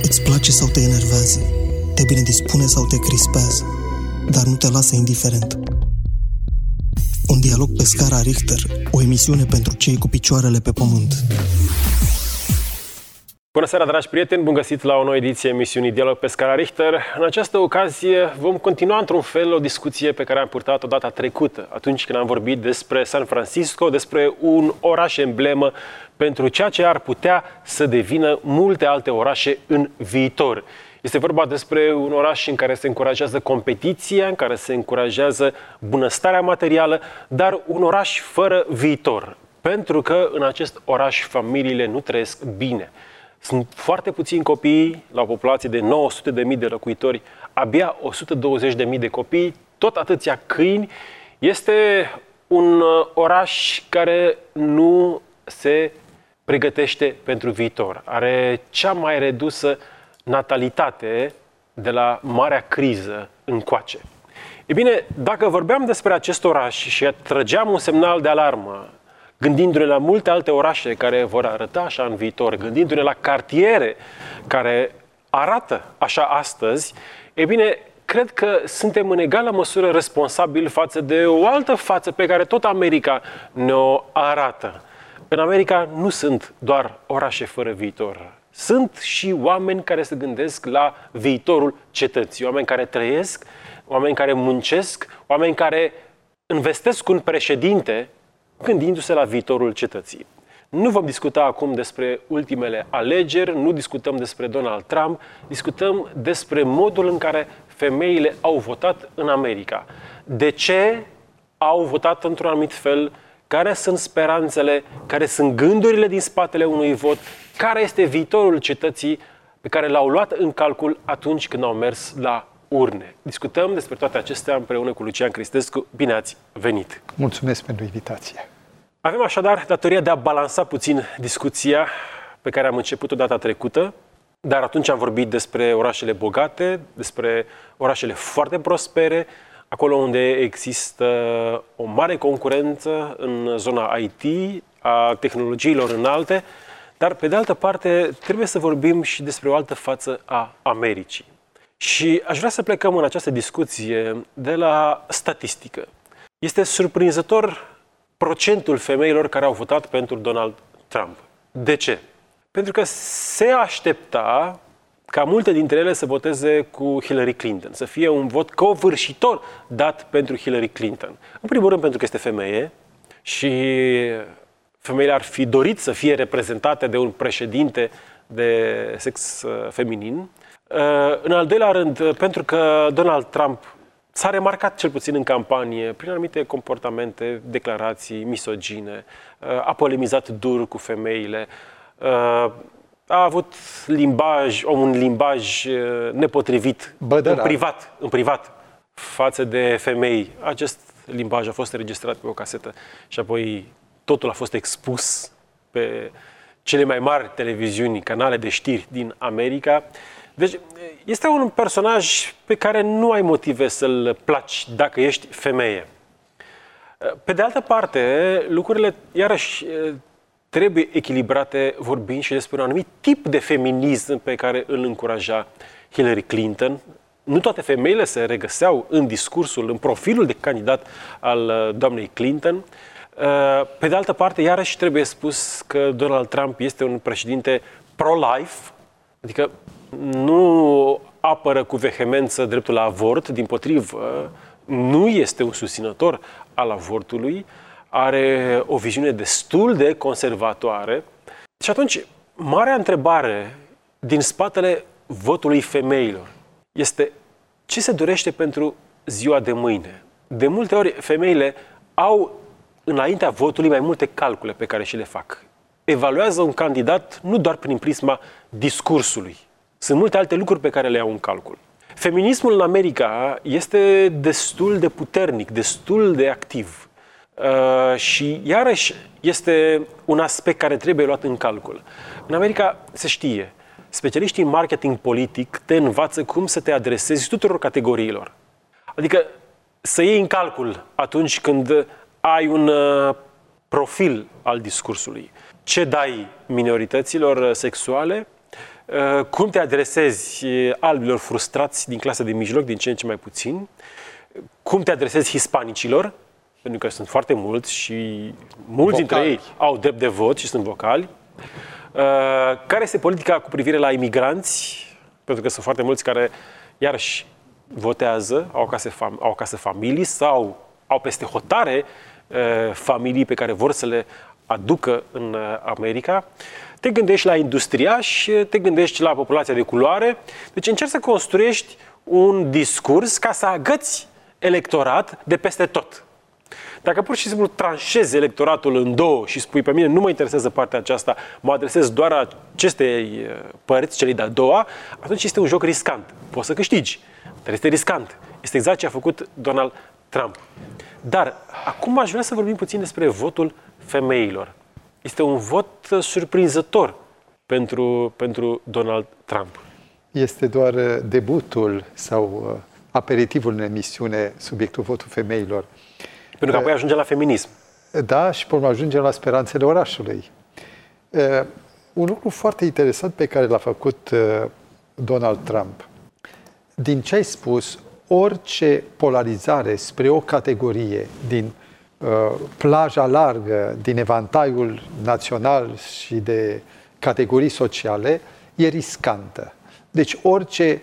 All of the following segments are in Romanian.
Îți place sau te enervează, te bine dispune sau te crispează, dar nu te lasă indiferent. Un dialog pe scara Richter, o emisiune pentru cei cu picioarele pe pământ. Bună seara, dragi prieteni! Bun găsit la o nouă ediție a emisiunii Dialog pe scara Richter. În această ocazie vom continua într-un fel o discuție pe care am purtat-o data trecută, atunci când am vorbit despre San Francisco, despre un oraș emblemă pentru ceea ce ar putea să devină multe alte orașe în viitor. Este vorba despre un oraș în care se încurajează competiția, în care se încurajează bunăstarea materială, dar un oraș fără viitor. Pentru că în acest oraș familiile nu trăiesc bine. Sunt foarte puțini copii la o populație de 900.000 de locuitori, abia 120.000 de copii, tot atâția câini. Este un oraș care nu se pregătește pentru viitor. Are cea mai redusă natalitate de la marea criză încoace. E bine, dacă vorbeam despre acest oraș și trăgeam un semnal de alarmă, gândindu-ne la multe alte orașe care vor arăta așa în viitor, gândindu-ne la cartiere care arată așa astăzi, e bine, cred că suntem în egală măsură responsabili față de o altă față pe care tot America ne-o arată. În America nu sunt doar orașe fără viitor. Sunt și oameni care se gândesc la viitorul cetății, oameni care trăiesc, oameni care muncesc, oameni care investesc un președinte gândindu-se la viitorul cetății. Nu vom discuta acum despre ultimele alegeri, nu discutăm despre Donald Trump, discutăm despre modul în care femeile au votat în America. De ce au votat într-un anumit fel? Care sunt speranțele? Care sunt gândurile din spatele unui vot? Care este viitorul cetății pe care l-au luat în calcul atunci când au mers la urne? Discutăm despre toate acestea împreună cu Lucian Cristescu. Bine ați venit! Mulțumesc pentru invitație! Avem așadar datoria de a balansa puțin discuția pe care am început-o data trecută, dar atunci am vorbit despre orașele bogate, despre orașele foarte prospere, acolo unde există o mare concurență în zona IT, a tehnologiilor înalte, dar pe de altă parte trebuie să vorbim și despre o altă față a Americii. Și aș vrea să plecăm în această discuție de la statistică. Este surprinzător procentul femeilor care au votat pentru Donald Trump. De ce? Pentru că se aștepta ca multe dintre ele să voteze cu Hillary Clinton, să fie un vot covârșitor dat pentru Hillary Clinton. În primul rând pentru că este femeie și femeile ar fi dorit să fie reprezentate de un președinte de sex feminin. În al doilea rând, pentru că Donald Trump s-a remarcat, cel puțin în campanie, prin anumite comportamente, declarații misogine, a polemizat dur cu femeile, a avut un limbaj nepotrivit în privat față de femei. Acest limbaj a fost înregistrat pe o casetă și apoi totul a fost expus pe cele mai mari televiziuni, canale de știri din America. Deci este un personaj pe care nu ai motive să-l placi dacă ești femeie. Pe de altă parte, lucrurile iarăși trebuie echilibrate vorbind și despre un anumit tip de feminism pe care îl încuraja Hillary Clinton. Nu toate femeile se regăseau în discursul, în profilul de candidat al doamnei Clinton. Pe de altă parte, iarăși trebuie spus că Donald Trump este un președinte pro-life, adică nu apără cu vehemență dreptul la avort, dimpotrivă, nu este un susținător al avortului, are o viziune destul de conservatoare. Și atunci, marea întrebare din spatele votului femeilor este ce se dorește pentru ziua de mâine. De multe ori, femeile au înaintea votului mai multe calcule pe care și le fac. Evaluează un candidat nu doar prin prisma discursului. Sunt multe alte lucruri pe care le iau în calcul. Feminismul în America este destul de puternic, destul de activ. Și iarăși este un aspect care trebuie luat în calcul. În America se știe, specialiștii în marketing politic te învață cum să te adresezi tuturor categoriilor. Adică să iei în calcul atunci când ai un profil al discursului. Ce dai minorităților sexuale, Cum te adresezi albilor frustrați din clasa de mijloc, din ce în ce mai puțin? Cum te adresezi hispanicilor? Pentru că sunt foarte mulți și mulți dintre ei au drept de vot și sunt vocali. Care este politica cu privire la imigranți? Pentru că sunt foarte mulți care, iarăși, votează, au acasă familii sau au peste hotare familii pe care vor să le aducă în America. Te gândești la industriași, te gândești la populația de culoare. Deci încerci să construiești un discurs ca să agăți electorat de peste tot. Dacă pur și simplu tranșezi electoratul în două și spui pe mine nu mă interesează partea aceasta, mă adresez doar acestei părți, celei de-a doua, atunci este un joc riscant. Poți să câștigi, dar este riscant. Este exact ce a făcut Donald Trump. Dar acum aș vrea să vorbim puțin despre votul femeilor. Este un vot surprinzător pentru Donald Trump. Este doar debutul sau aperitivul în emisiune, subiectul votul femeilor. Pentru că apoi ajunge la feminism. Da, și până ajungem la speranțele orașului. Un lucru foarte interesant pe care l-a făcut Donald Trump. Din ce ai spus, orice polarizare spre o categorie din plaja largă, din evantaiul național și de categorii sociale, e riscantă. Deci orice,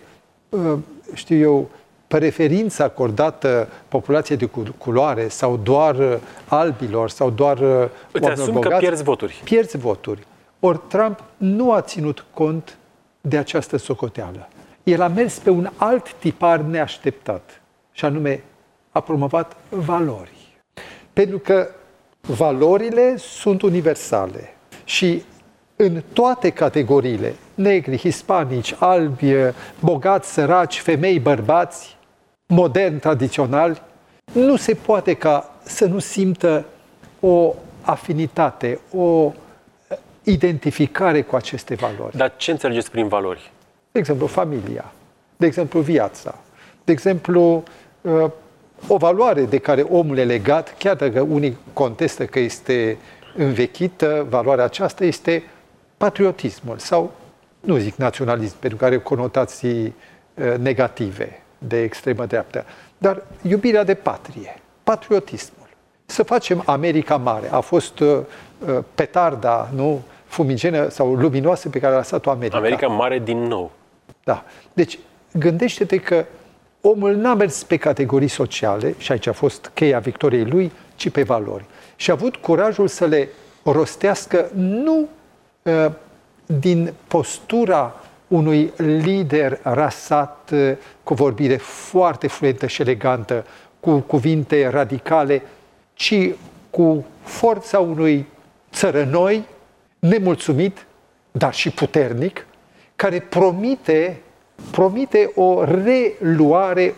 preferință acordată populației de culoare sau doar albilor sau doar oamenilor bogați, că pierzi voturi. Pierzi voturi. Ori Trump nu a ținut cont de această socoteală. El a mers pe un alt tipar neașteptat, și anume a promovat valori. Pentru că valorile sunt universale și în toate categoriile, negri, hispanici, albi, bogați, săraci, femei, bărbați, moderni, tradiționali, nu se poate ca să nu simtă o afinitate, o identificare cu aceste valori. Dar ce înțelegeți prin valori? De exemplu, familia, de exemplu, viața, de exemplu, o valoare de care omul e legat, chiar dacă unii contestă că este învechită, valoarea aceasta este patriotismul sau, nu zic naționalism, pentru că are conotații negative de extremă dreaptă, dar iubirea de patrie, patriotismul. Să facem America mare. A fost petarda, nu, fumigenă sau luminoasă pe care a lăsat-o America. America mare din nou. Da. Deci, gândește-te că omul n-a mers pe categorii sociale, și aici a fost cheia victoriei lui, ci pe valori. Și a avut curajul să le rostească nu din postura unui lider rasat, cu vorbire foarte fluentă și elegantă, cu cuvinte radicale, ci cu forța unui țărănoi, nemulțumit, dar și puternic, care promite o reluare,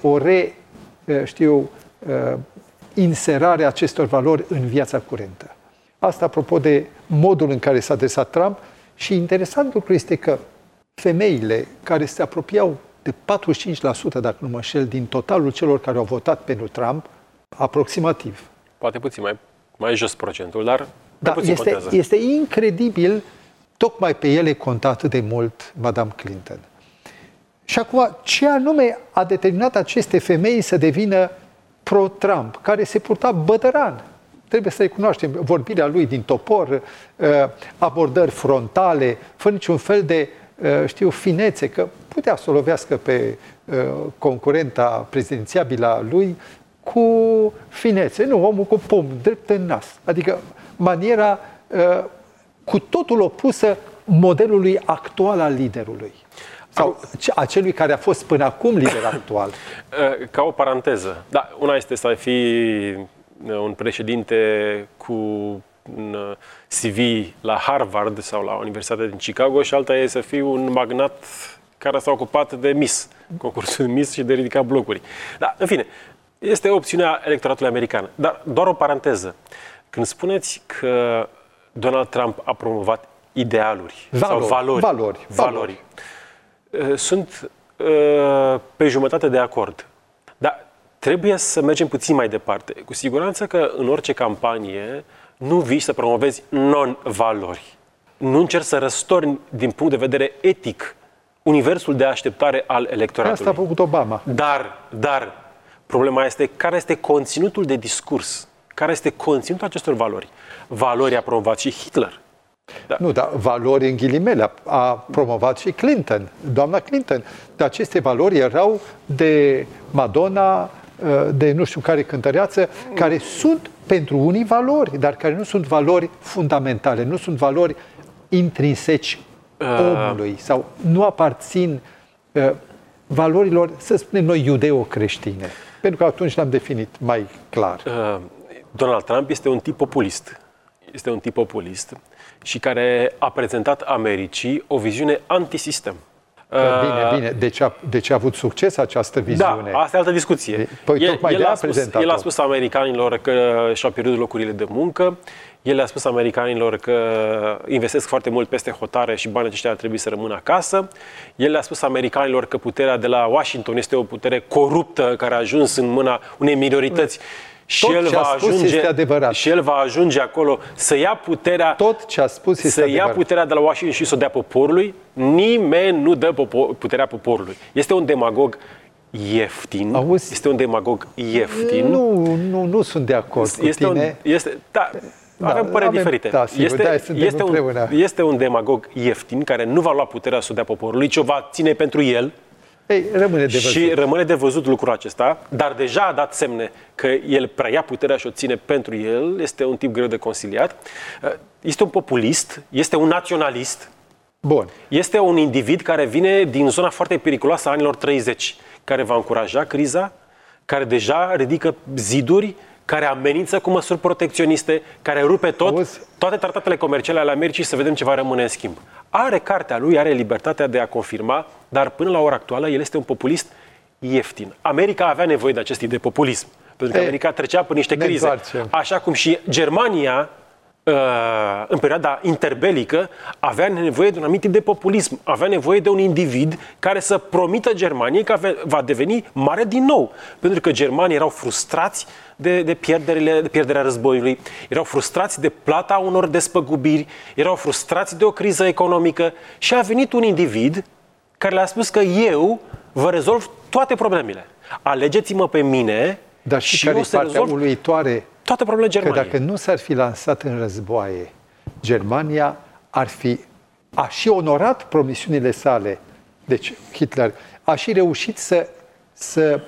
inserare a acestor valori în viața curentă. Asta apropo de modul în care s-a adresat Trump. Și interesant lucru este că femeile care se apropiau de 45%, dacă nu mă înșel, din totalul celor care au votat pentru Trump, aproximativ. Poate puțin mai jos procentul, dar da, puțin contează. Este incredibil, tocmai pe ele conta atât de mult Madame Clinton. Și acum, ce anume a determinat aceste femei să devină pro-Trump, care se purta bătăran? Trebuie să recunoaștem vorbirea lui din topor, abordări frontale, fără niciun fel de, finețe, că putea să o lovească pe concurenta prezidențiabilă a lui cu finețe. Nu, omul cu pom, drept în nas. Adică maniera cu totul opusă modelului actual al liderului. Sau a celui care a fost până acum lider actual. Ca o paranteză. Da, una este să fii un președinte cu un CV la Harvard sau la Universitatea din Chicago și alta e să fii un magnat care s-a ocupat de Miss, concursul Miss și de ridicat blocuri. Dar, în fine, este opțiunea electoratului american. Dar doar o paranteză. Când spuneți că Donald Trump a promovat idealuri sau valori. Sunt pe jumătate de acord. Dar trebuie să mergem puțin mai departe. Cu siguranță că în orice campanie nu vii să promovezi non-valori. Nu încerci să răstorni din punct de vedere etic universul de așteptare al electoratului. Asta a făcut Obama. Dar, problema este care este conținutul de discurs, care este conținutul acestor valori. Valori a promovat și Hitler. Da. Nu, dar valori în ghilimele a promovat și Clinton, doamna Clinton. Dar aceste valori erau de Madonna, de nu știu care cântăreață, care sunt pentru unii valori, dar care nu sunt valori fundamentale, nu sunt valori intrinseci omului sau nu aparțin valorilor, să spunem noi, iudeo-creștine. Pentru că atunci le-am definit mai clar. Donald Trump este un tip populist. Este un tip populist și care a prezentat Americii o viziune antisistem. Bine. Deci a avut succes această viziune. Da, asta e altă discuție. Păi tocmai de-aia a prezentat-o. El a spus americanilor că și-au pierdut locurile de muncă, el a spus americanilor că investesc foarte mult peste hotare și banii aceștia ar trebui să rămână acasă. El a spus americanilor că puterea de la Washington este o putere coruptă care a ajuns în mâna unei minorități. Și el va ajunge acolo să ia puterea. Tot ce a spus este adevărat. Să ia puterea de la Washington și să o dea poporului. Nimeni nu dă puterea poporului. Este un demagog ieftin. Auzi? Este un demagog ieftin. Nu sunt de acord cu tine. Avem păreri diferite. Da, sigur, este un demagog ieftin care nu va lua puterea să o dea poporului, ci o va ține pentru el. Ei, rămâne de văzut. Și rămâne de văzut lucrul acesta, dar deja a dat semne că el preia puterea și o ține pentru el. Este un tip greu de conciliat. Este un populist, este un naționalist. Bun. Este un individ care vine din zona foarte periculoasă a anilor 30, care va încuraja criza, care deja ridică ziduri, care amenință cu măsuri protecționiste, care rupe toate tratatele comerciale ale Americii să vedem ce va rămâne în schimb. Are cartea lui, are libertatea de a confirma, dar până la ora actuală el este un populist ieftin. America avea nevoie de acest tip de populism, pentru că America trecea prin niște crize. Așa cum și Germania, în perioada interbelică, avea nevoie de un anumit tip de populism. Avea nevoie de un individ care să promită Germaniei că va deveni mare din nou. Pentru că germanii erau frustrați de pierderea războiului, erau frustrați de plata unor despăgubiri, erau frustrați de o criză economică și a venit un individ care le-a spus că eu vă rezolv toate problemele. Alegeți-mă pe mine. Dar și care e partea uluitoare? Toate problemele Germaniei. Că dacă nu s-ar fi lansat în războaie, Germania a și onorat promisiunile sale. Deci Hitler a și reușit să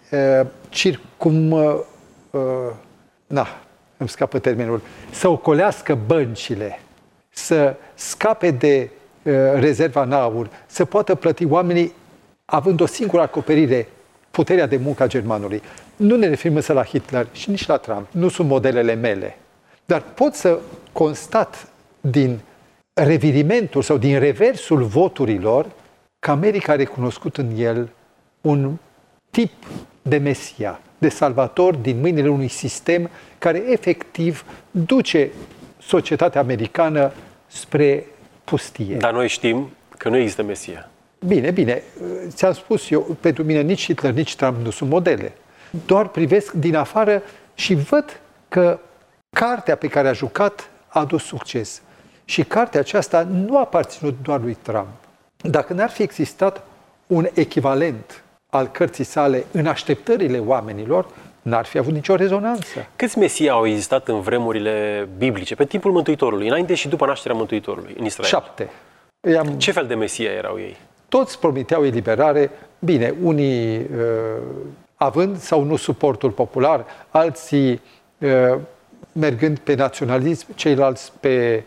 îmi scapă termenul, să ocolească băncile, să scape de rezerva în aur, să poată plăti oamenii având o singură acoperire, puterea de muncă a germanului. Nu ne referim însă la Hitler și nici la Trump. Nu sunt modelele mele. Dar pot să constat din revirimentul sau din reversul voturilor că America a recunoscut în el un tip de Mesia, de salvator din mâinile unui sistem care efectiv duce societatea americană spre pustie. Dar noi știm că nu există Mesia. Bine. Ți-am spus eu, pentru mine nici Hitler, nici Trump nu sunt modele. Doar privesc din afară și văd că cartea pe care a jucat a adus succes. Și cartea aceasta nu a aparținut doar lui Trump. Dacă n-ar fi existat un echivalent al cărții sale în așteptările oamenilor, n-ar fi avut nicio rezonanță. Câți mesii au existat în vremurile biblice, pe timpul Mântuitorului, înainte și după nașterea Mântuitorului în Israel? 7. Ce fel de mesia erau ei? Toți promiteau eliberare, bine, unii având sau nu suportul popular, alții mergând pe naționalism, ceilalți pe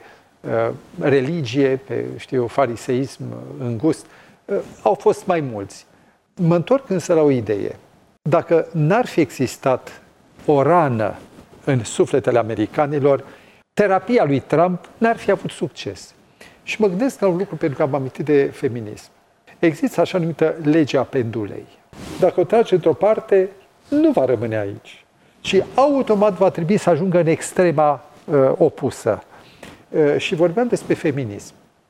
religie, pe, fariseism îngust. Au fost mai mulți. Mă întorc însă la o idee. Dacă n-ar fi existat o rană în sufletele americanilor, terapia lui Trump n-ar fi avut succes. Și mă gândesc la un lucru pentru că am amintit de feminism. Există așa numită legea pendulei. Dacă o tragi într-o parte, nu va rămâne aici. Și automat va trebui să ajungă în extrema opusă. Și vorbeam despre feminism.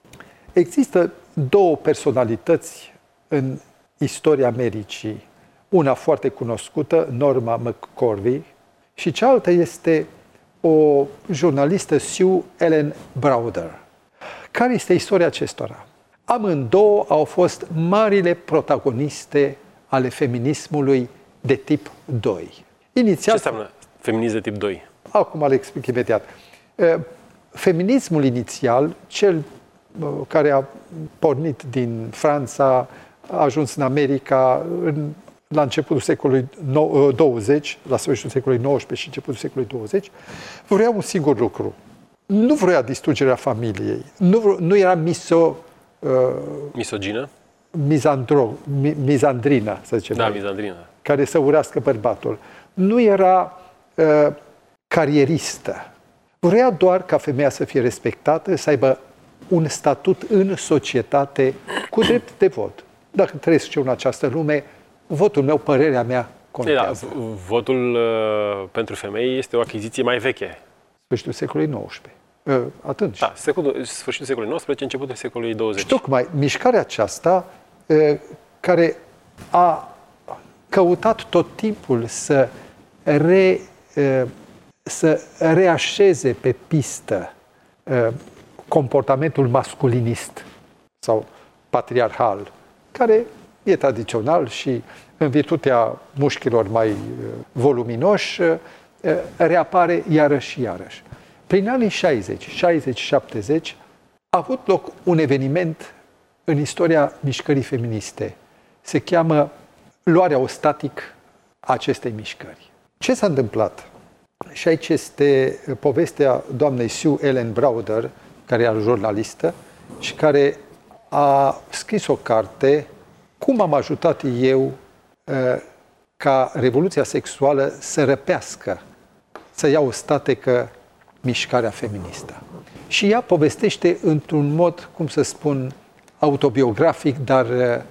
Există două personalități în istoria Americii. Una foarte cunoscută, Norma McCorvey, și cealaltă este o jurnalistă, Sue Ellen Browder. Care este istoria acestora? amândouă au fost marile protagoniste ale feminismului de tip 2. Inițial, ce înseamnă feminism de tip 2? Acum le explic imediat. Feminismul inițial, cel care a pornit din Franța, a ajuns în America la începutul secolului 20, la sfârșitul secolului XIX și începutul secolului 20, vrea un singur lucru. Nu vrea distrugerea familiei. Nu era misogină? Mizandrină, să zicem. Da, mizandrină. Care să urască bărbatul. Nu era carieristă. Vrea doar ca femeia să fie respectată, să aibă un statut în societate cu drept de vot. Dacă trăiesc eu în această lume, votul meu, părerea mea, contează. Da, votul pentru femei este o achiziție mai veche. Sfârșitul secolului XIX. Atunci. Da, sfârșitul secolului XIX, începutul secolului 20. Și tocmai mișcarea aceasta, care a căutat tot timpul să reașeze pe pistă comportamentul masculinist sau patriarhal, care e tradițional și în virtutea mușchilor mai voluminoși reapare iarăși și iarăși. Prin anii 60-70 a avut loc un eveniment în istoria mișcării feministe. Se cheamă luarea ostatic a acestei mișcări. Ce s-a întâmplat? Și aici este povestea doamnei Sue Ellen Browder, care era jurnalistă și care a scris o carte Cum am ajutat eu ca revoluția sexuală să răpească, să ia o statecă mișcarea feministă. Și ea povestește într-un mod, cum să spun, autobiografic, dar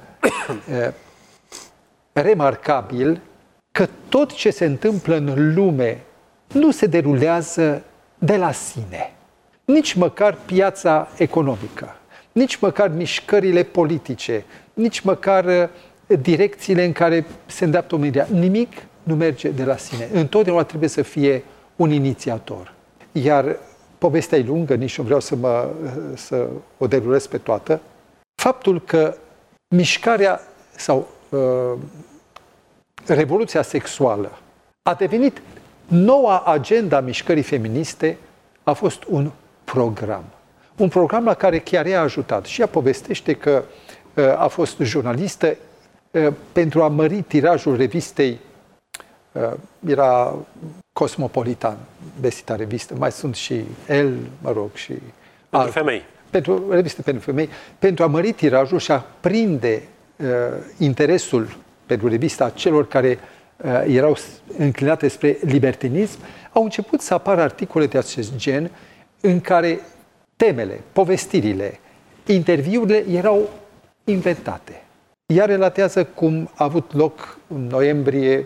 remarcabil, că tot ce se întâmplă în lume nu se derulează de la sine. Nici măcar piața economică, nici măcar mișcările politice, nici măcar direcțiile în care se îndreaptă omenirea. Nimic nu merge de la sine. Întotdeauna trebuie să fie un inițiator. Iar povestea e lungă, nici nu vreau să o derulez pe toată. Faptul că mișcarea sau revoluția sexuală a devenit noua agenda mișcării feministe, a fost un program. Un program la care chiar ea a ajutat. Și ea povestește că a fost jurnalistă pentru a mări tirajul revistei, era Cosmopolitan, vestita revistă, mai sunt și El, și pentru femei. Reviste pentru femei, pentru a mări tirajul și a prinde interesul pentru revista celor care erau înclinate spre libertinism, au început să apară articole de acest gen în care temele, povestirile, interviurile erau inventate. Ea relatează cum a avut loc în noiembrie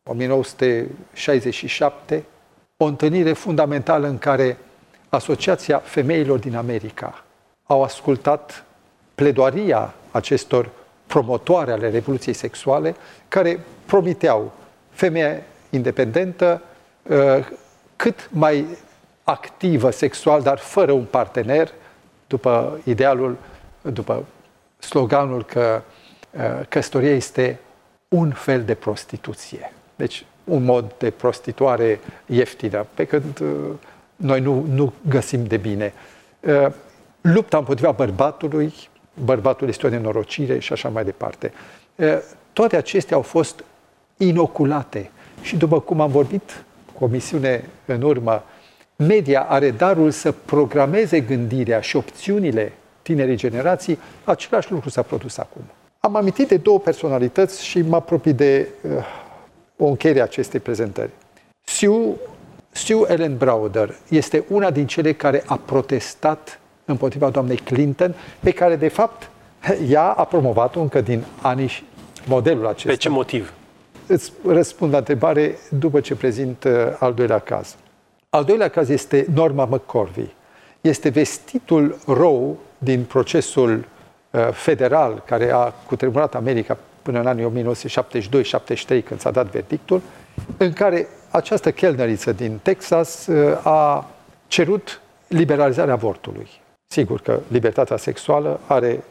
1967 o întâlnire fundamentală în care Asociația Femeilor din America au ascultat pledoaria acestor promotoare ale revoluției sexuale, care promiteau femeie independentă, cât mai activă sexual, dar fără un partener, după idealul, după sloganul că căsătoria este un fel de prostituție. Deci un mod de prostituare ieftină, pe când noi nu găsim de bine. Lupta împotriva bărbatul este o nenorocire și așa mai departe. Toate acestea au fost inoculate. Și după cum am vorbit cu o misiune în urmă, media are darul să programeze gândirea și opțiunile tinerii generații. Același lucru s-a produs acum. Am amintit de două personalități și mă apropii de o încheiere a acestei prezentări. Sue Ellen Browder este una din cele care a protestat împotriva doamnei Clinton, pe care, de fapt, ea a promovat-o încă din anii modelul acesta. Pe ce motiv? Îți răspund la întrebare după ce prezint al doilea caz. Al doilea caz este Norma McCorvey. Este vestitul Roe din procesul federal care a cutremurat America până în anii 1972-73, când s-a dat verdictul, în care această chelneriță din Texas a cerut liberalizarea avortului. Sigur că libertatea sexuală are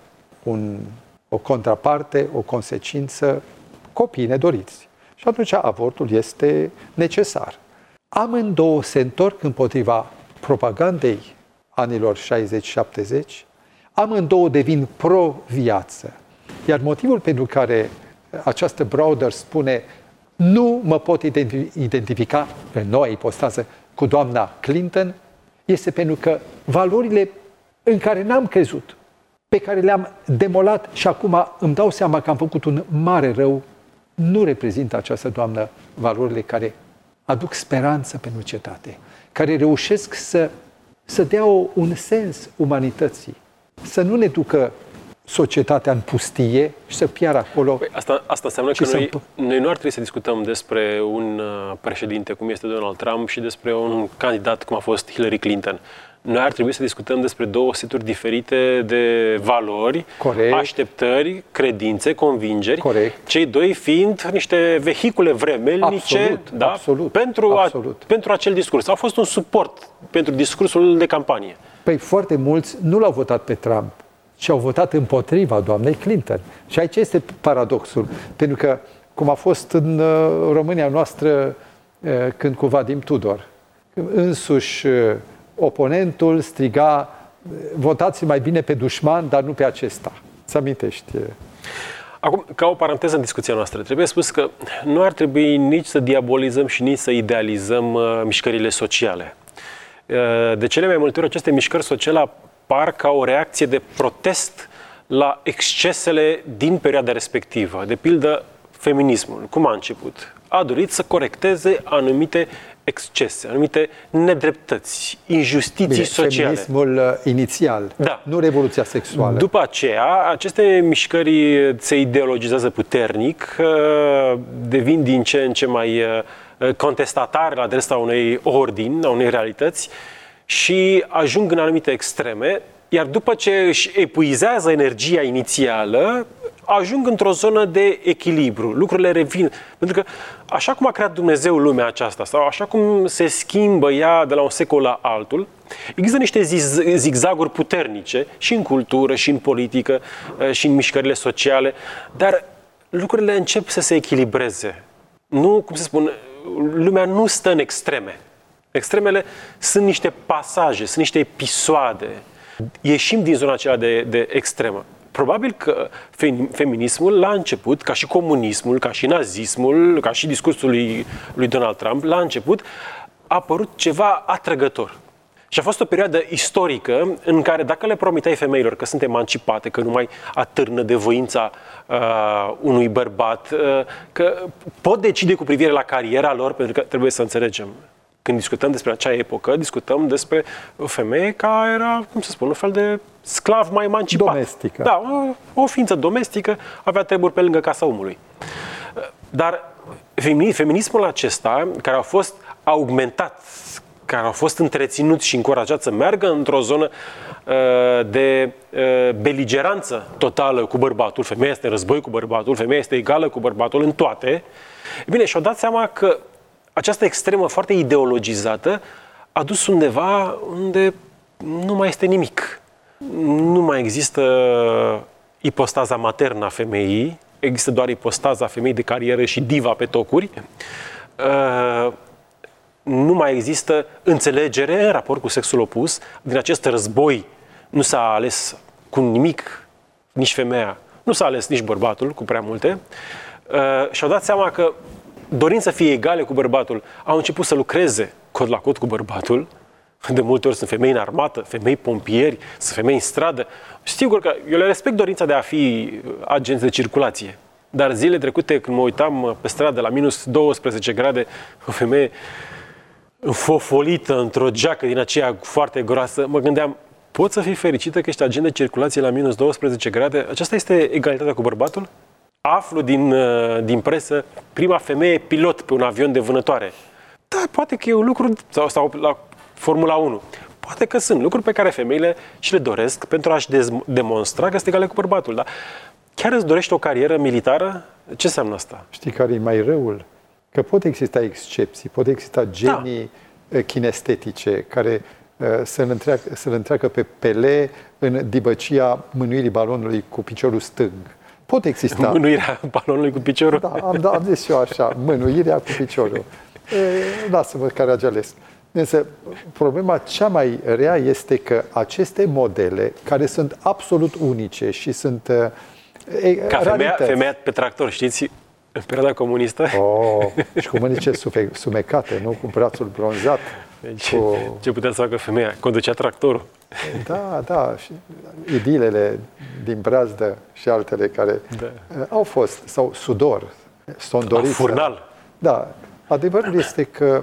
o contraparte, o consecință, copiii nedoriți. Și atunci avortul este necesar. Amândouă se întorc împotriva propagandei anilor 60-70, amândouă devin pro-viață. Iar motivul pentru care această Browder spune nu mă pot identifica în noua ipostază cu doamna Clinton, este pentru că valorile în care n-am crezut, pe care le-am demolat și acum îmi dau seama că am făcut un mare rău, nu reprezintă această doamnă valorile care aduc speranță pentru cetate, care reușesc să dea un sens umanității, să nu ne ducă societatea în pustie și să piară acolo. Păi asta înseamnă că noi nu ar trebui să discutăm despre un președinte cum este Donald Trump și despre un candidat cum a fost Hillary Clinton. Noi ar trebui să discutăm despre două seturi diferite de valori, corect, așteptări, credințe, convingeri, corect, cei doi fiind niște vehicule vremelnice pentru acel discurs. Au fost un suport pentru discursul de campanie. Păi foarte mulți nu l-au votat pe Trump, ci au votat împotriva doamnei Clinton. Și aici este paradoxul, pentru că, cum a fost în România noastră când cu Vadim Tudor, însuși oponentul striga, votați mai bine pe dușman, dar nu pe acesta. Îți amintești? Acum, ca o paranteză în discuția noastră, trebuie spus că nu ar trebui nici să diabolizăm și nici să idealizăm mișcările sociale. De cele mai multe ori, aceste mișcări sociale apar ca o reacție de protest la excesele din perioada respectivă. De pildă, feminismul. Cum a început? A dorit să corecteze anumite excese, anumite nedreptăți, injustiții sociale. Feminismul inițial, da, nu revoluția sexuală. După aceea, aceste mișcări se ideologizează puternic, devin din ce în ce mai contestatare la adresa unei ordini, a unei realități și ajung în anumite extreme, iar după ce își epuizează energia inițială, ajung într-o zonă de echilibru. Lucrurile revin. Pentru că așa cum a creat Dumnezeu lumea aceasta sau așa cum se schimbă ea de la un secol la altul, există niște zigzaguri puternice și în cultură, și în politică, și în mișcările sociale, dar lucrurile încep să se echilibreze. Nu, cum se spune, lumea nu stă în extreme. Extremele sunt niște pasaje, sunt niște episoade. Ieșim din zona aceea de extremă. Probabil că feminismul la început, ca și comunismul, ca și nazismul, ca și discursul lui Donald Trump, la început a apărut ceva atrăgător. Și a fost o perioadă istorică în care dacă le promiteai femeilor că sunt emancipate, că nu mai atârnă de voința unui bărbat, că pot decide cu privire la cariera lor, pentru că trebuie să înțelegem. Când discutăm despre acea epocă, discutăm despre o femeie care era, cum să spun, un fel de sclav mai emancipat. Domestică. Da, o ființă domestică, avea treburi pe lângă casa omului. Dar feminismul acesta, care a fost augmentat, care a fost întreținut și încurajat să meargă într-o zonă de beligeranță totală cu bărbatul, femeia este în război cu bărbatul, femeia este egală cu bărbatul în toate, e bine, și-au dat seama că această extremă foarte ideologizată a dus undeva unde nu mai este nimic. Nu mai există ipostaza maternă a femeii, există doar ipostaza femeii de carieră și diva pe tocuri. Nu mai există înțelegere în raport cu sexul opus. Din acest război nu s-a ales cu nimic nici femeia, nu s-a ales nici bărbatul, cu prea multe. Și-au dat seama că dorind să fie egale cu bărbatul, au început să lucreze cot la cot cu bărbatul. De multe ori sunt femei în armată, femei pompieri, sunt femei în stradă. Sigur că eu le respect dorința de a fi agenți de circulație. Dar zile trecute, când mă uitam pe stradă la minus 12 grade, o femeie înfofolită într-o geacă din aceea foarte groasă, mă gândeam, poți să fii fericită că ești agent de circulație la minus 12 grade? Aceasta este egalitatea cu bărbatul? Aflu din presă, prima femeie pilot pe un avion de vânătoare. Da, poate că e un lucru, sau la Formula 1. Poate că sunt lucruri pe care femeile și le doresc pentru a-și demonstra că sunt egale cu bărbatul. Dar chiar îți dorești o carieră militară? Ce înseamnă asta? Știi care e mai răul? Că pot exista excepții, pot exista genii kinestetice care să-l întreacă pe Pelé în dibăcia mânuirii balonului cu piciorul stâng. Pot exista. Mânuirea balonului cu piciorul? Da, am zis eu așa, mânuirea cu piciorul. Lasă-mă, Caragiales. Însă, problema cea mai rea este că aceste modele, care sunt absolut unice și sunt ca femeia pe tractor, știți, în perioada comunistă? Și cu mânice sumecate, nu? Cu brațul bronzat. Deci, ce putea să facă femeia? Conducea tractorul. Da. Și idilele din brazdă și altele care au fost, sau sudor, sondoriță. Furnal. Da. Adevărul este că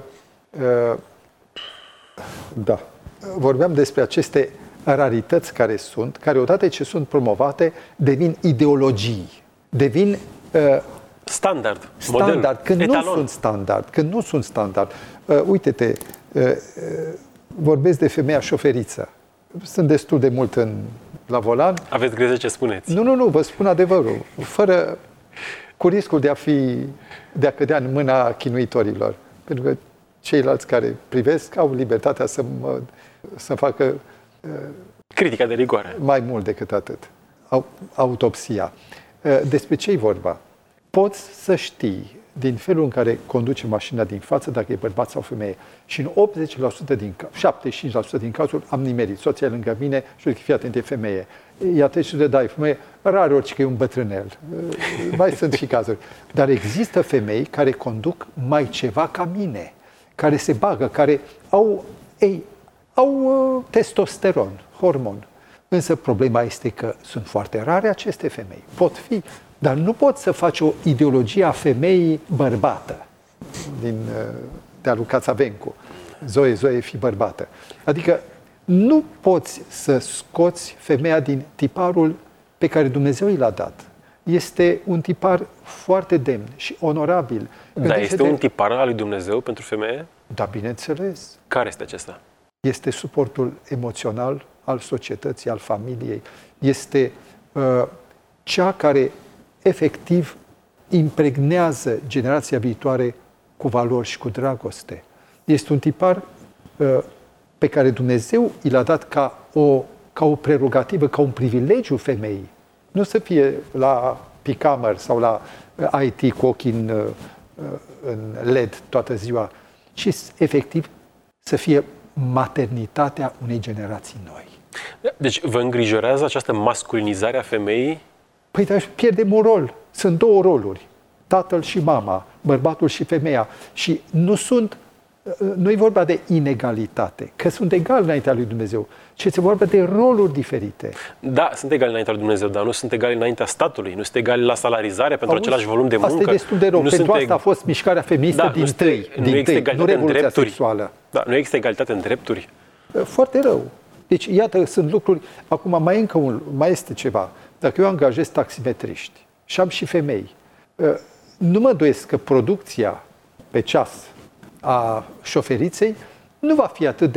vorbeam despre aceste rarități care odată ce sunt promovate, devin ideologii, devin standard, când nu sunt standard. Uite-te, vorbesc de femeia șoferiță. Sunt destul de mult la volan. Aveți grijă ce spuneți. Nu, vă spun adevărul. Cu riscul de a cădea în mâna chinuitorilor. Pentru că ceilalți care privesc au libertatea să facă critica de rigoare. Mai mult decât atât. Autopsia. Despre ce-i vorba? Poți să știi din felul în care conduce mașina din față dacă e bărbat sau femeie. Și în 75% din cazuri am nimerit. Soția lângă mine și zic, fii atent, e femeie. Ea trece de dai femeie, rar orice că e un bătrânel. Mai sunt și cazuri. Dar există femei care conduc mai ceva ca mine, care se bagă, care au testosteron, hormon. Însă problema este că sunt foarte rare aceste femei. Pot fi, dar nu poți să faci o ideologie a femeii bărbată, de a lui Cațavencu. Zoe, fi bărbată. Adică nu poți să scoți femeia din tiparul pe care Dumnezeu i l-a dat. Este un tipar foarte demn și onorabil. Dar este un tipar al lui Dumnezeu pentru femeie? Da, bineînțeles. Care este acesta? Este suportul emoțional al societății, al familiei. Este cea care efectiv impregnează generația viitoare cu valori și cu dragoste. Este un tipar pe care Dumnezeu i l-a dat ca o prerogativă, ca un privilegiu femeii. Nu să fie la picamăr sau la IT cu ochii în LED toată ziua, ci efectiv să fie maternitatea unei generații noi. Deci vă îngrijorează această masculinizare a femeii? Păi, dar pierdem un rol. Sunt două roluri. Tatăl și mama, bărbatul și femeia. Și nu e vorba de inegalitate, că sunt egali înaintea lui Dumnezeu, ci este vorba de roluri diferite. Da, sunt egali înaintea lui Dumnezeu, dar nu sunt egali înaintea statului, nu sunt egali la salarizare pentru același volum de muncă. Asta e destul de rău. Pentru asta a fost mișcarea feministă din tâi, nu revoluția sexuală. Da, nu există egalitate în drepturi. Foarte rău. Deci, iată, sunt lucruri. Acum mai este ceva. Dacă eu angajez taximetriști și am și femei, nu mă îndoiesc că producția pe ceas a șoferiței nu va fi atât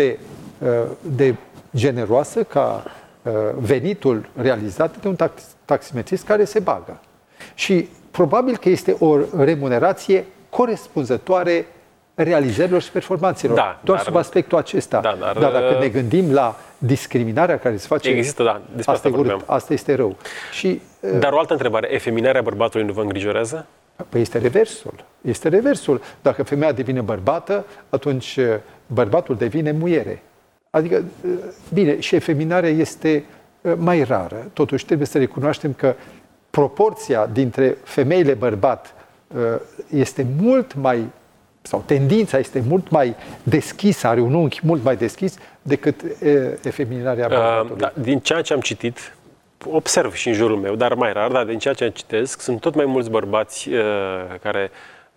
de generoasă ca venitul realizat de un taximetrist care se bagă. Și probabil că este o remunerație corespunzătoare realizărilor și performanțelor. Doar sub aspectul acesta. Dar dacă ne gândim la discriminarea care se face, există, despre asta este rău. Dar o altă întrebare, efeminarea bărbatului nu vă îngrijorează? Păi este reversul. Este reversul. Dacă femeia devine bărbată, atunci bărbatul devine muiere. Adică, bine, și efeminarea este mai rară. Totuși trebuie să recunoaștem că proporția dintre femeile bărbat este mult mai, sau tendința este mult mai deschisă, are un unghi mult mai deschis decât efeminarea bărbatului. Da, din ceea ce am citit, observ și în jurul meu, dar mai rar, dar din ceea ce citesc, sunt tot mai mulți bărbați care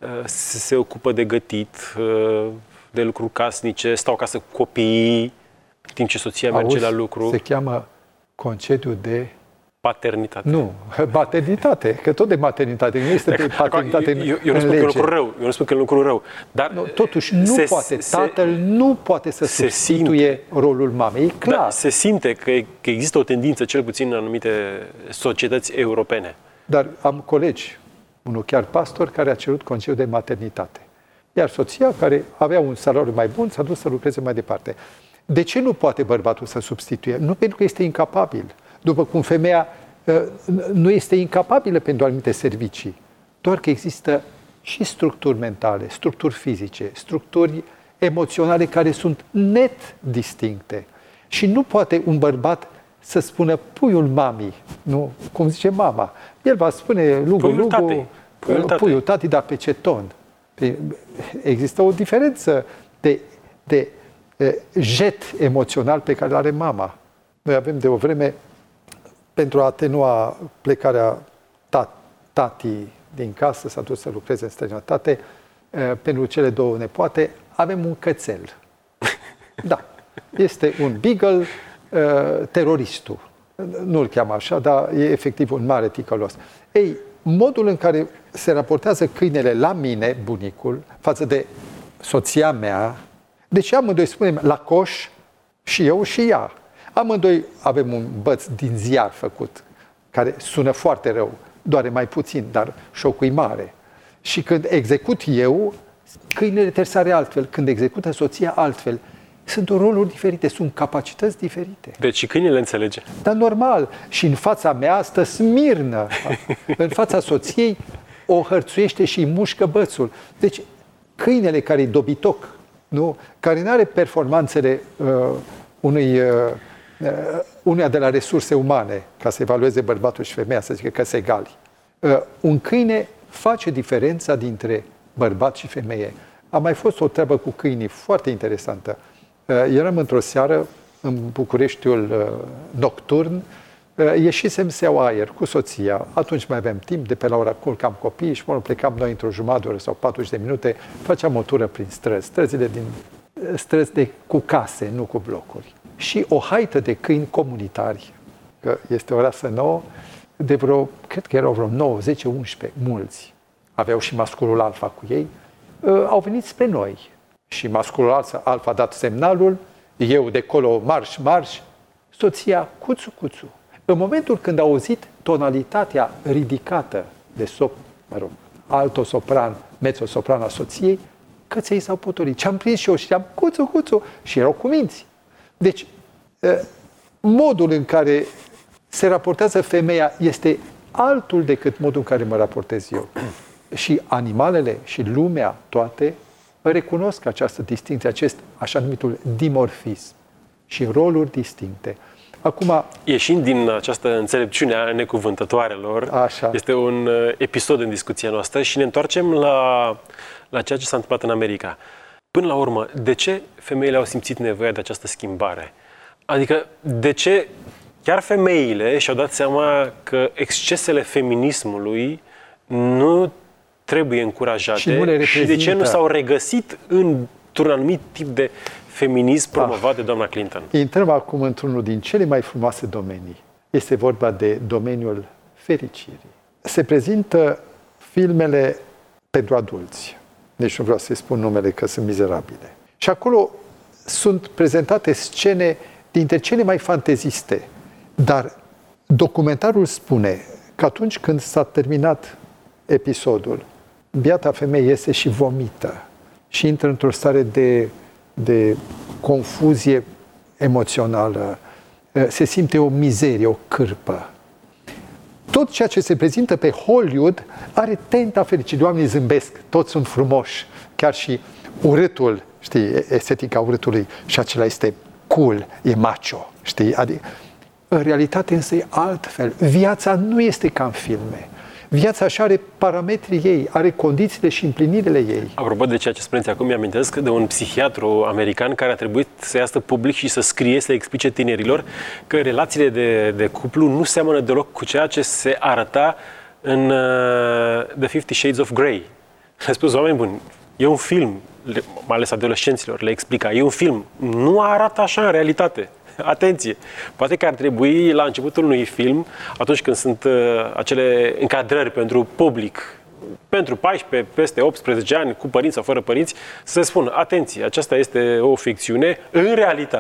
se ocupă de gătit, de lucruri casnice, stau acasă cu copiii, în timp ce soția merge la lucru. Se cheamă concediu de paternitate. Nu, maternitate, că tot de maternitate, nu este de paternitate eu nu spun că e lucru rău, eu nu spun că e lucru rău, dar totuși nu poate, tatăl nu poate să substituie rolul mamei, e clar. Da, se simte că există o tendință, cel puțin în anumite societăți europene. Dar am colegi, unul chiar pastor, care a cerut concediu de maternitate. Iar soția, care avea un salariu mai bun, s-a dus să lucreze mai departe. De ce nu poate bărbatul să substituie? Nu pentru că este incapabil. După cum femeia nu este incapabilă pentru anumite servicii. Doar că există și structuri mentale, structuri fizice, structuri emoționale care sunt net distincte. Și nu poate un bărbat să spună puiul mamii, nu? Cum zice mama. El va spune lugu, puiul tati, dar pe ce ton? Există o diferență de jet emoțional pe care îl are mama. Noi avem de o vreme, pentru a atenua plecarea tatii din casă, s-a dus să lucreze în străinătate, pentru cele două nepoate, avem un cățel. Da, este un beagle, teroristul. Nu-l cheamă așa, dar e efectiv un mare ticălos. Ei, modul în care se raportează câinele la mine, bunicul, față de soția mea, deci amândoi spunem la coș, și eu și ea. Amândoi avem un băț din ziar făcut, care sună foarte rău, doare mai puțin, dar șocul e mare. Și când execut eu, câinele trebuie să are altfel. Când execută soția altfel. Sunt roluri diferite, sunt capacități diferite. Deci și câinele înțelege. Dar normal. Și în fața mea stă smirnă. În fața soției o hărțuiește și îi mușcă bățul. Deci câinele care e dobitoc, nu? Care nu are performanțele unuia de la resurse umane, ca să evalueze bărbatul și femeia, să zică că sunt egali. Un câine face diferența dintre bărbat și femeie. A mai fost o treabă cu câinii foarte interesantă. Eram într-o seară în Bucureștiul nocturn, ieșisem să iau aer cu soția. Atunci mai aveam timp, de pe la ora culcam copiii și plecam noi într-o jumătate de oră sau 40 de minute, făceam o tură prin străzi, străzi cu case, nu cu blocuri. Și o haită de câini comunitari, că este o rasă nouă, de vreo, cred că erau vreo 9, 10, 11, mulți. Aveau și masculul alfa cu ei, au venit spre noi. Și masculul alfa a dat semnalul, eu de colo marș, soția cuțu. În momentul când a auzit tonalitatea ridicată de alto-sopran, mezzo-sopran a soției, căței s-au potolit. Ce am prins și eu și am cuțu, și erau cuminți. Deci, modul în care se raportează femeia este altul decât modul în care mă raportez eu. Și animalele și lumea toate recunosc această distinție, acest așa numitul dimorfism și roluri distincte. Acum, ieșind din această înțelepciune a necuvântătoarelor, așa, este un episod în discuția noastră și ne întoarcem la ceea ce s-a întâmplat în America. Până la urmă, de ce femeile au simțit nevoia de această schimbare? Adică, de ce chiar femeile și-au dat seama că excesele feminismului nu trebuie încurajate și de ce nu s-au regăsit într-un anumit tip de feminism promovat de doamna Clinton? Intrăm acum într-unul din cele mai frumoase domenii. Este vorba de domeniul fericirii. Se prezintă filmele pentru adulți. Deci nu vreau să-i spun numele că sunt mizerabile. Și acolo sunt prezentate scene dintre cele mai fanteziste. Dar documentarul spune că atunci când s-a terminat episodul, biata femeie iese și vomită și intră într-o stare de confuzie emoțională. Se simte o mizerie, o cârpă. Tot ceea ce se prezintă pe Hollywood are tenta fericirii. Oamenii zâmbesc, toți sunt frumoși. Chiar și urâtul, știi, estetica urâtului și acela este cool, e macho, știi? Adică, în realitate însă e altfel. Viața nu este ca în filme. Viața așa are parametrii ei, are condițiile și împlinirile ei. Apropo de ceea ce spuneți acum, mi-amintesc de un psihiatru american care a trebuit să iasă public și să scrie, să explice tinerilor că relațiile de cuplu nu seamănă deloc cu ceea ce se arăta în The 50 Shades of Grey. Le-a spus, oameni buni, e un film, mai ales adolescenților, le explica, e un film, nu arată așa în realitate. Atenție! Poate că ar trebui la începutul unui film, atunci când sunt acele încadrări pentru public, pentru 14, peste 18 ani, cu părinți sau fără părinți, să se spună, atenție, aceasta este o ficțiune, în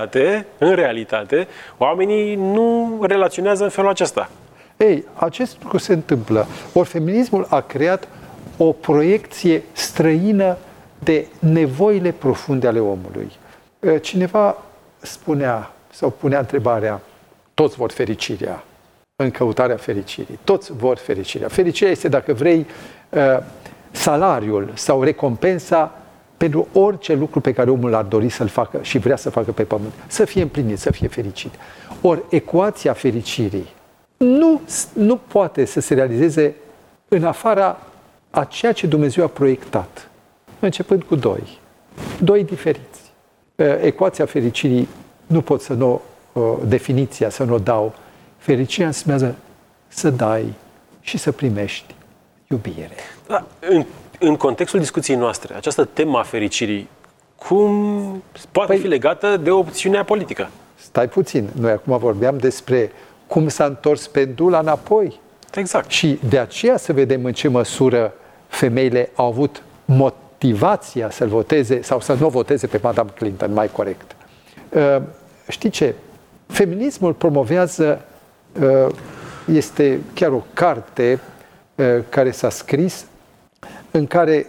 realitate, oamenii nu relaționează în felul acesta. Ei, acest lucru se întâmplă. Ori feminismul a creat o proiecție străină de nevoile profunde ale omului. Cineva spunea sau punea întrebarea, toți vor fericirea, în căutarea fericirii. Toți vor fericirea. Fericirea este, dacă vrei, salariul sau recompensa pentru orice lucru pe care omul ar dori să-l facă și vrea să facă pe pământ. Să fie împlinit, să fie fericit. Ori ecuația fericirii nu poate să se realizeze în afara a ceea ce Dumnezeu a proiectat. Începând cu doi diferiți. Ecuația fericirii nu pot să nu definiția, să nu o dau. Fericirea înseamnă să dai și să primești iubire. Da, în contextul discuției noastre, această temă a fericirii, cum poate fi legată de opțiunea politică? Stai puțin, noi acum vorbeam despre cum s-a întors pendula înapoi. Exact. Și de aceea să vedem în ce măsură femeile au avut motivația să-l voteze sau să nu voteze pe Madame Clinton, mai corect. Știi ce? Feminismul promovează, este chiar o carte care s-a scris, în care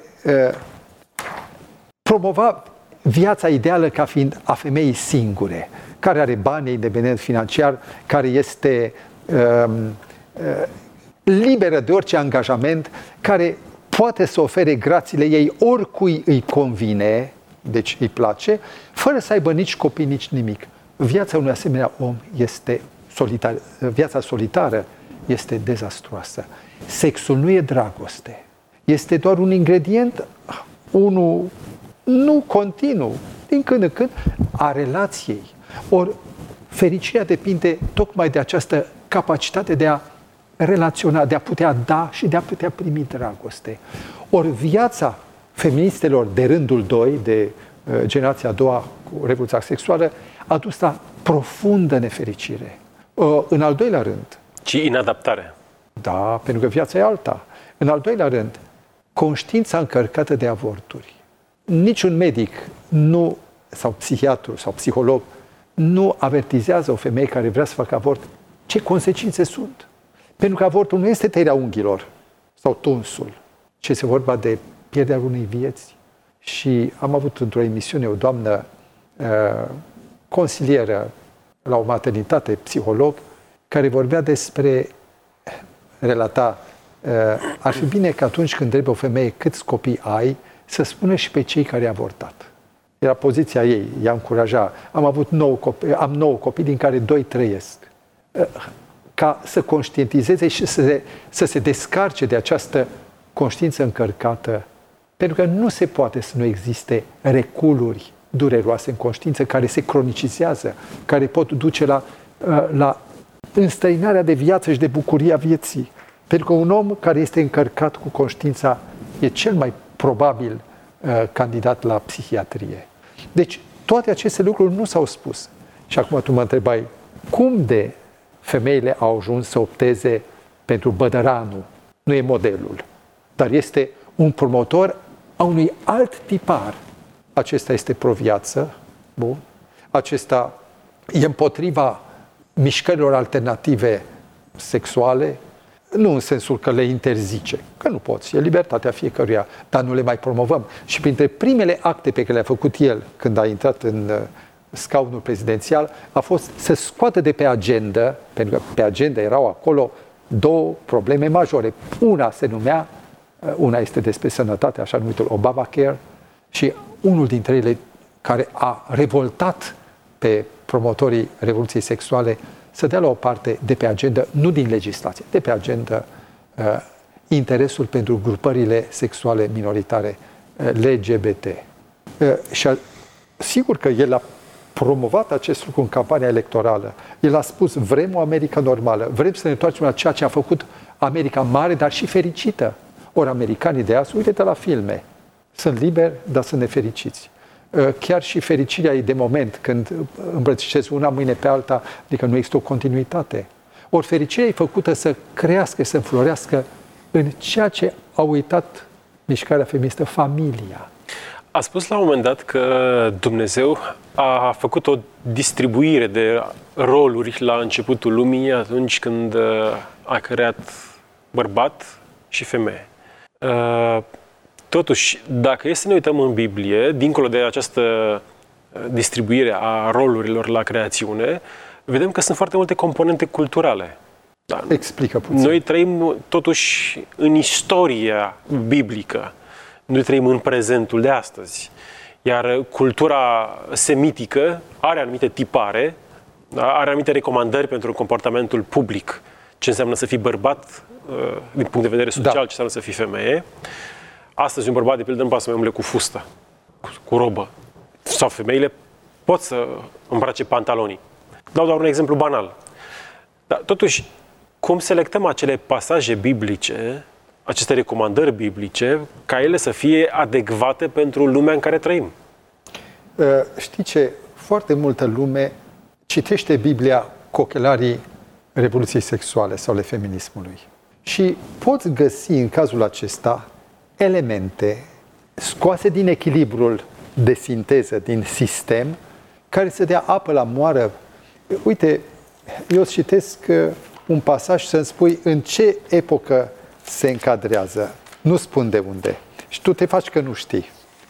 promova viața ideală ca fiind a femeii singure, care are bani, independent financiar, care este liberă de orice angajament, care poate să ofere grațiile ei oricui îi convine, deci îi place, fără să aibă nici copii, nici nimic. Viața unui asemenea om este solitară. Viața solitară este dezastruoasă. Sexul nu e dragoste. Este doar un ingredient, unul nu continuu, din când în când, a relației. Ori fericirea depinde tocmai de această capacitate de a relaționa, de a putea da și de a putea primi dragoste. Ori viața feministelor de rândul 2, de generația a doua cu revoluția sexuală, a dus la profundă nefericire. În al doilea rând... Ci inadaptare. Da, pentru că viața e alta. În al doilea rând, conștiința încărcată de avorturi. Niciun medic sau psihiatru sau psiholog nu avertizează o femeie care vrea să facă avort ce consecințe sunt. Pentru că avortul nu este tăierea unghiilor sau tunsul, ci este vorba de pierderea unei vieți. Și am avut într-o emisiune o doamnă consilieră la o maternitate, psiholog, care vorbea despre relata. Ar fi bine că atunci când trebuie o femeie câți copii ai, să spună și pe cei care au avortat. Era poziția ei, ea încuraja. Am 9 copii, din care 2 trăiesc. Ca să conștientizeze și să se descarce de această conștiință încărcată. Pentru că nu se poate să nu existe reculuri dureroase în conștiință care se cronicizează, care pot duce la înstrăinarea de viață și de bucuria vieții. Pentru că un om care este încărcat cu conștiința e cel mai probabil candidat la psihiatrie. Deci, toate aceste lucruri nu s-au spus. Și acum tu mă întrebai, cum de femeile au ajuns să opteze pentru Bădăranu? Nu e modelul, dar este un promotor a unui alt tipar. Acesta este pro-viață, bun. Acesta e împotriva mișcărilor alternative sexuale, nu în sensul că le interzice, că nu poți, e libertatea fiecăruia, dar nu le mai promovăm. Și printre primele acte pe care le-a făcut el când a intrat în scaunul prezidențial a fost să scoată de pe agenda, pentru că pe agenda erau acolo 2 probleme majore. Una este despre sănătate, așa numitul Obamacare, și unul dintre ele care a revoltat pe promotorii revoluției sexuale să dea la o parte de pe agenda, nu din legislație, de pe agenda interesul pentru grupările sexuale minoritare LGBT. Și sigur că el a promovat acest lucru în campania electorală. El a spus, vrem o America normală, vrem să ne întoarcem la ceea ce a făcut America mare, dar și fericită. Ori americanii de azi, uite-te la filme, sunt liberi, dar sunt nefericiți. Chiar și fericirea e de moment, când îmbrățișezi una mâine pe alta, adică nu există o continuitate. Ori fericirea e făcută să crească, să înflorească în ceea ce a uitat mișcarea feministă, familia. A spus la un moment dat că Dumnezeu a făcut o distribuire de roluri la începutul lumii atunci când a creat bărbat și femeie. Totuși, dacă e să ne uităm în Biblie, dincolo de această distribuire a rolurilor la creațiune, vedem că sunt foarte multe componente culturale. Da. Explică puțin. Noi trăim totuși în istoria biblică. Noi trăim în prezentul de astăzi. Iar cultura semitică are anumite tipare, are anumite recomandări pentru comportamentul public. Ce înseamnă să fii bărbat din punct de vedere social, ce înseamnă să fii femeie. Astăzi un bărbat, de pildă, nu poate să mai umble cu fustă, cu robă. Sau femeile pot să îmbrace pantalonii. Dau doar un exemplu banal. Dar totuși, cum selectăm acele pasaje biblice, aceste recomandări biblice, ca ele să fie adecvate pentru lumea în care trăim? Știi ce? Foarte multă lume citește Biblia cu ochelarii revoluției sexuale sau ale feminismului. Și poți găsi în cazul acesta elemente scoase din echilibrul de sinteză, din sistem, care să dea apă la moară. Uite, eu îți citesc un pasaj să-mi spui în ce epocă se încadrează. Nu spun de unde. Și tu te faci că nu știi.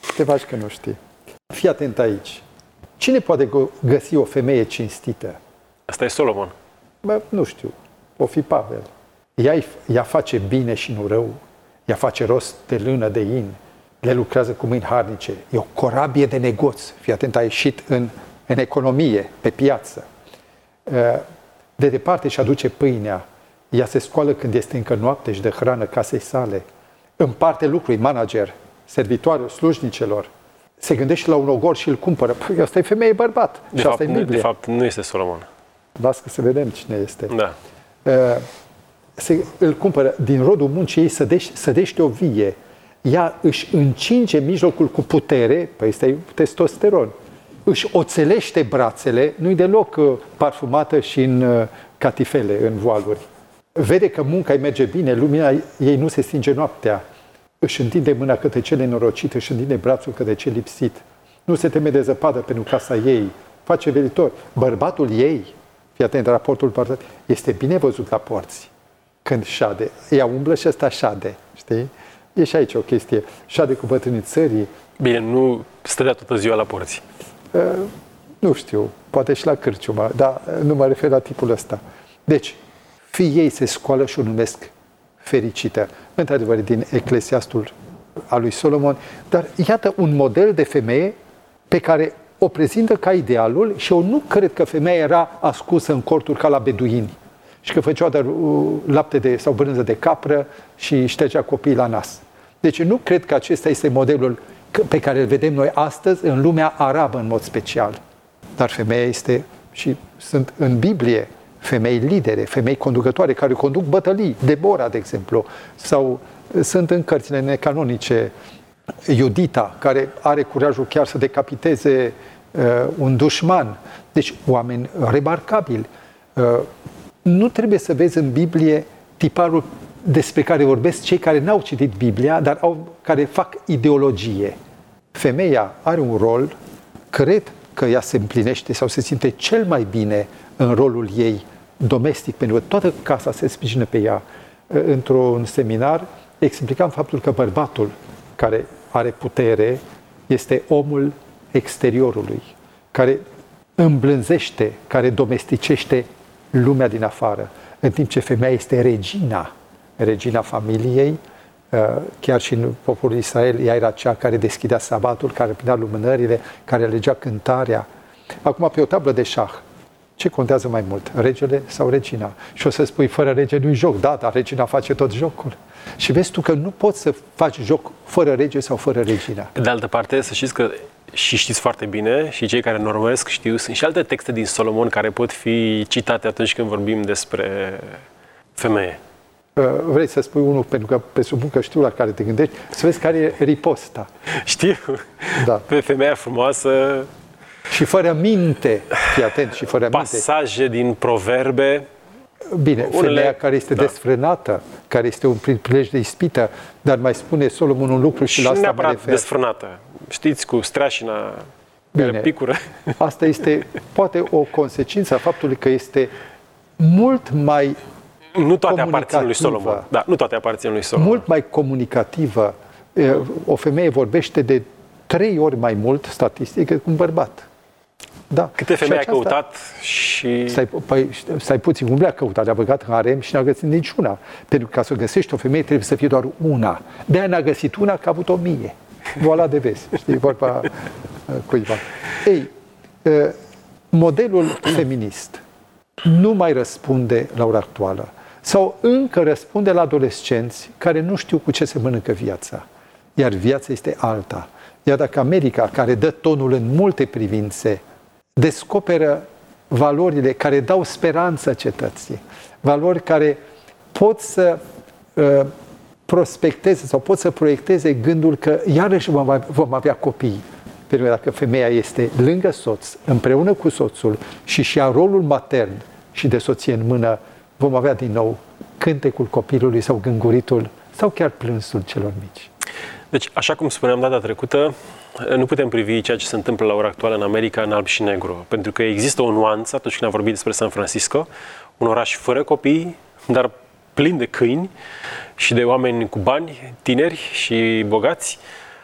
Fii atent aici. Cine poate găsi o femeie cinstită? Asta e Solomon. Nu știu. O fi Pavel. Ea face bine și nu rău. Ea face rost de lână, de in. Le lucrează cu mâini harnice. E o corabie de negoț. Fii atent, a ieșit în economie, pe piață. De departe își aduce pâinea. Ea se scoală când este încă noapte și de hrană casei sale. Împarte lucruri, manager, servitoare, slujnicelor. Se gândește la un ogor și îl cumpără. Păi, asta e femeie bărbat. De fapt, nu este Solomon. Lasă să vedem cine este. Da. Îl cumpără din rodul muncii ei, sădește o vie. Ea își încinge mijlocul cu putere, păi ăsta e testosteron. Își oțelește brațele, nu-i deloc parfumată și în catifele, în voaluri. Vede că munca îi merge bine, lumina ei nu se stinge noaptea. Își întinde mâna către cel nenorocit, își întinde brațul către cel lipsit. Nu se teme de zăpadă pentru casa ei. Face velitor. Bărbatul ei, fii atent, raportul bărbat, este bine văzut la porți. Când șade. Ea umblă și ăsta șade. Știi? E și aici o chestie. Șade cu bătrânii țării. Bine, nu stătea toată ziua la porți. Nu știu, poate și la cârciumă, dar nu mă refer la tipul ăsta. Deci, fiii ei se scoală și o numesc fericită. Într-adevăr, din Eclesiastul al lui Solomon, dar iată un model de femeie pe care o prezintă ca idealul și eu nu cred că femeia era ascunsă în corturi ca la beduini și că făcea doar lapte sau brânză de capră și ștergea copiii la nas. Deci nu cred că acesta este modelul pe care îl vedem noi astăzi în lumea arabă în mod special. Dar femeia este, și sunt în Biblie, femei lidere, femei conducătoare care conduc bătălii, Debora, de exemplu, sau sunt în cărțile necanonice Iudita, care are curajul chiar să decapiteze un dușman. Deci oameni remarcabili. Nu trebuie să vezi în Biblie tiparul despre care vorbesc cei care n-au citit Biblia, dar care fac ideologie. Femeia are un rol, cred că ea se împlinește sau se simte cel mai bine în rolul ei domestic, pentru că toată casa se sprijină pe ea. Într-un seminar explicam faptul că bărbatul care are putere este omul exteriorului, care îmblânzește, care domesticește lumea din afară, în timp ce femeia este regina familiei. Chiar și în poporul Israel, ea era cea care deschidea sabatul, care prindea lumânările, care alegea cântarea. Acum, pe o tablă de șah, ce contează mai mult, regele sau regina? Și o să spui, fără rege nu-i joc. Da, dar regina face tot jocul. Și vezi tu că nu poți să faci joc fără rege sau fără regina. De altă parte, să știți că, și știți foarte bine, și cei care normăresc știu, sunt și alte texte din Solomon care pot fi citate atunci când vorbim despre femeie. Vrei să spui unul, pentru că presupun că știu la care te gândești, să vezi care e riposta. Știu. Da. Pe femeia frumoasă. Și fără minte. Fii atent, și fără minte. Pasaje din Proverbe. Bine, femeia care este desfrânată, care este un prilej de ispită, dar mai spune Solomon un lucru și la asta mă refer. Desfrânată. Știți, cu streașina care picură. Asta este poate o consecință a faptului că este mult mai nu toate aparțin lui Solomon. Da, nu toate aparțin lui Solomon. Mult mai comunicativă. O femeie vorbește de 3 ori mai mult statistic decât un bărbat. Da. Câte femei ai căutat și... Stai puțin, cum le-a căutat? Le-a băgat în harem și n-a găsit niciuna. Pentru că ca să găsești o femeie trebuie să fie doar una. De-aia n-a găsit una, că a avut 1000. Voilà de vezi. Știi, vorba cuiva. Ei, modelul feminist nu mai răspunde la ora actuală. Sau încă răspunde la adolescenți care nu știu cu ce se mănâncă viața. Iar viața este alta. Iar dacă America, care dă tonul în multe privințe, descoperă valorile care dau speranță cetății, valori care pot să prospecteze sau pot să proiecteze gândul că iarăși vom avea copii. Pentru că dacă femeia este lângă soț, împreună cu soțul și ia rolul matern și de soție în mână, vom avea din nou cântecul copilului sau gânguritul sau chiar plânsul celor mici. Deci, așa cum spuneam data trecută, nu putem privi ceea ce se întâmplă la ora actuală în America în alb și negru, pentru că există o nuanță atunci când am vorbit despre San Francisco, un oraș fără copii, dar plin de câini și de oameni cu bani, tineri și bogați.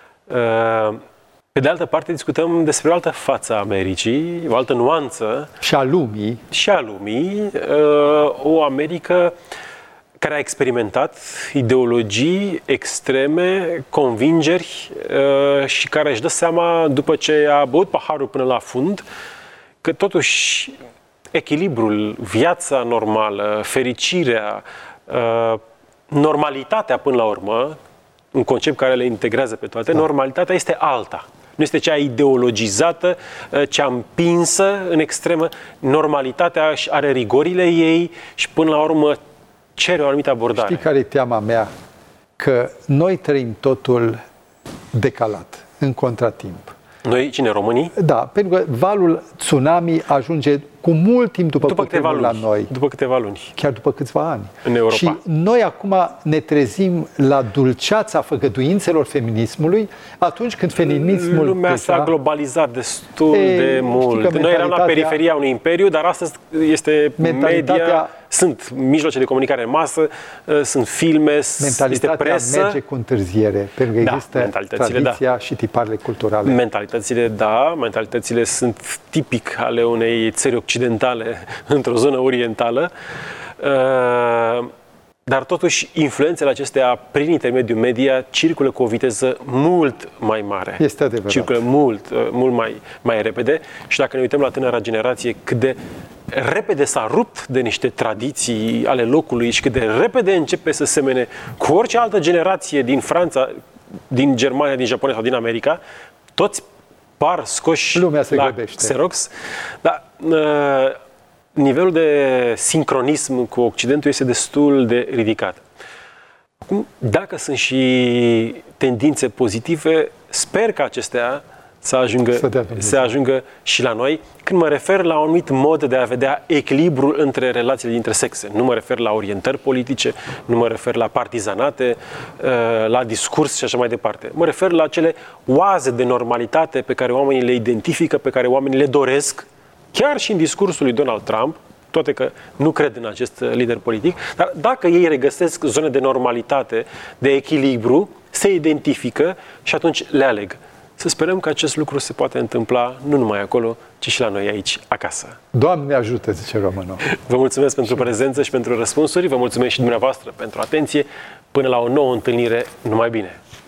Pe de altă parte, discutăm despre o altă față a Americii, o altă nuanță. Și a lumii. Și a lumii. O Americă care a experimentat ideologii extreme, convingeri și care își dă seama, după ce a băut paharul până la fund, că totuși echilibrul, viața normală, fericirea, normalitatea până la urmă, un concept care le integrează pe toate, normalitatea este alta. Nu este cea ideologizată, cea împinsă în extremă. Normalitatea are rigorile ei și până la urmă cere o anumită abordare. Știi care e teama mea? Că noi trăim totul decalat, în contratimp. Noi, cine, românii? Da, pentru că valul tsunami ajunge cu mult timp după cutremurul la noi. După câteva luni. Chiar după câțiva ani. În Europa. Și noi acum ne trezim la dulceața făgăduințelor feminismului atunci când feminismul... Lumea s-a globalizat destul de mult. Noi eram la periferia unui imperiu, dar astăzi este media... Sunt mijloace de comunicare în masă, sunt filme, este presă. Merge cu întârziere, pentru că există tradiția și tiparele culturale. Mentalitățile sunt tipic ale unei țări occidentale într-o zonă orientală, dar totuși influențele acestea prin intermediul media circulă cu o viteză mult mai mare. Este adevărat. Circulă mult mai repede și dacă ne uităm la tânăra generație, cât de repede s-a rupt de niște tradiții ale locului și cât de repede începe să semene cu orice altă generație din Franța, din Germania, din Japonia sau din America, toți par scoși la Xerox. Dar nivelul de sincronism cu Occidentul este destul de ridicat. Acum, dacă sunt și tendințe pozitive, sper că acestea să ajungă și la noi. Când mă refer la un anumit mod de a vedea echilibrul între relațiile dintre sexe, nu mă refer la orientări politice, nu mă refer la partizanate, la discurs și așa mai departe. Mă refer la acele oaze de normalitate pe care oamenii le identifică, pe care oamenii le doresc, chiar și în discursul lui Donald Trump, toate că nu cred în acest lider politic, dar dacă ei regăsesc zone de normalitate, de echilibru, se identifică și atunci le aleg. Să sperăm că acest lucru se poate întâmpla nu numai acolo, ci și la noi aici, acasă. Doamne ajută, zice românul. Vă mulțumesc pentru prezență și pentru răspunsuri, vă mulțumesc și dumneavoastră pentru atenție. Până la o nouă întâlnire, numai bine!